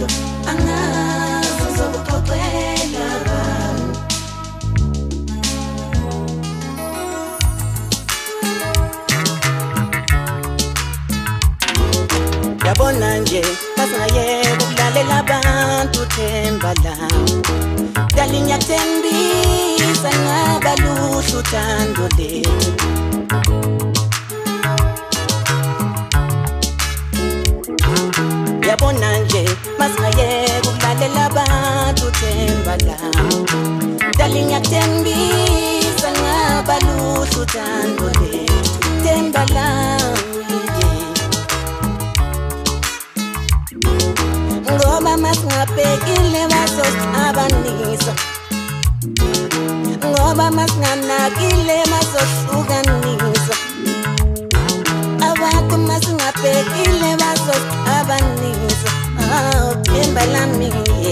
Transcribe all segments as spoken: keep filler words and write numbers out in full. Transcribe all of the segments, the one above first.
uthando angazi zokuxoxela bani. Yabona nje basingayeka ukulalela abantu themba lami. Dali ngiyathembisa ngabaluhlu uthando lethu. Yabona nje basingayeka ukulalela abantu themba lami. Dali ngiyathembisa ngabaluhlu uthando lethu. Themba lami ngoba masingabhekile bazosabanisa, ngoba masinganakile bazohlukanisa. Abantu masingabhekile bazosabanisa. Oh, themba lami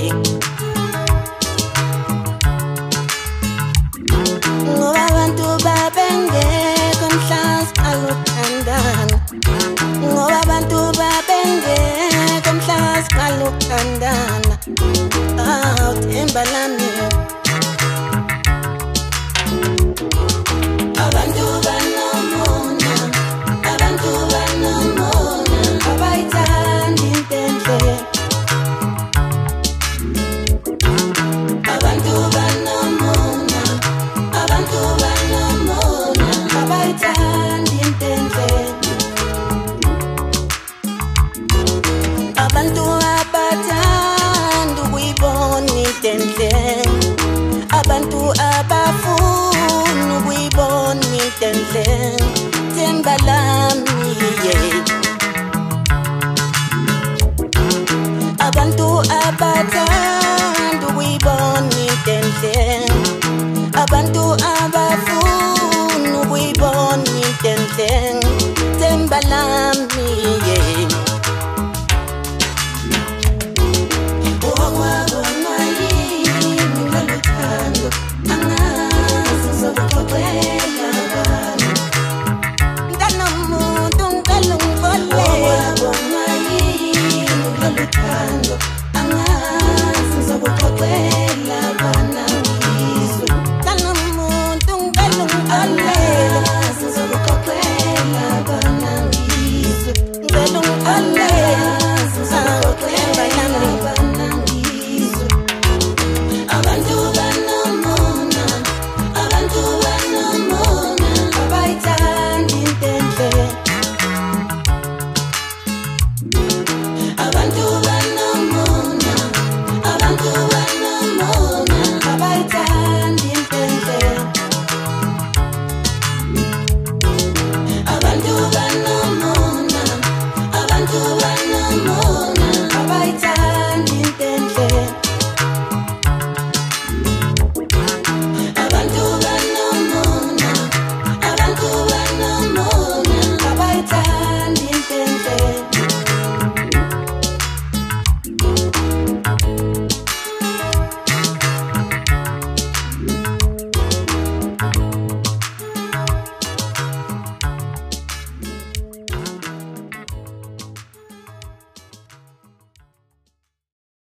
ngoba abantu babengekho mhla siqala ukuthandana, ngoba abantu babengekho mhla siqala ukuthandana. Oh, themba lami abantu banomona, abantu banomona abayithandi into enhle. Abantu banomona, abantu banomona abayithandi into enhle. Abantu abathanda ukuyibona into enhle, abantu abafuna ukuyibona into enhle. Themba lami